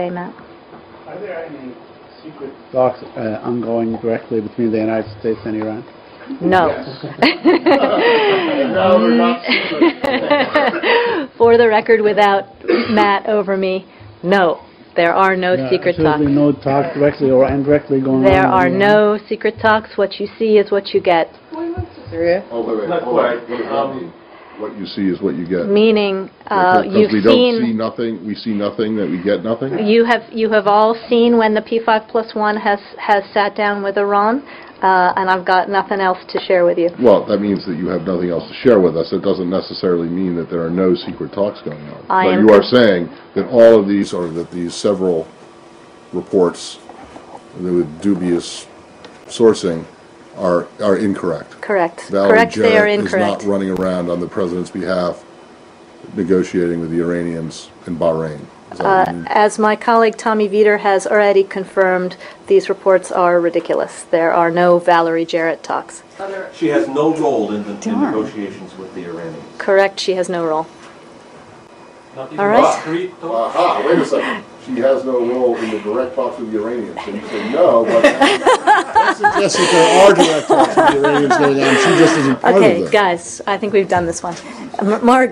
Matt? Are there any secret talks ongoing directly between the United States and Iran? No. No, we're not secret. For the record, without Matt over me, no. There are no secret talks. Absolutely no talk directly or indirectly going on. There are no secret talks. What you see is what you get. Syria? Oh, wait. Not Hold on. quite. What does that mean? What you see is what you get. Meaning, Because you've we don't see seen. nothing. We see nothing. That we get nothing. You have all seen when the P5+1 has sat down with Iran, and I've got nothing else to share with you. Well, that means that you have nothing else to share with us. It doesn't necessarily mean that there are no secret talks going on. But you are saying that all of these, or that these several reports with dubious sourcing are incorrect. Correct. Valerie Correct. They are Jarrett incorrect. is not running around on the president's behalf negotiating with the Iranians in Bahrain. Is that what you mean? As my colleague Tommy Vietor has already confirmed, these reports are ridiculous. There are no Valerie Jarrett talks. She has no role in the negotiations with the Iranians. Correct. She has no role. Not even All right. discreet talks? Aha, wait a second. She has no role in the direct talks with the Iranians. So you say no, but that suggests that there are direct talks with the Iranians going on. She just isn't part of Okay, them. guys, I think we've done this one. Margaret.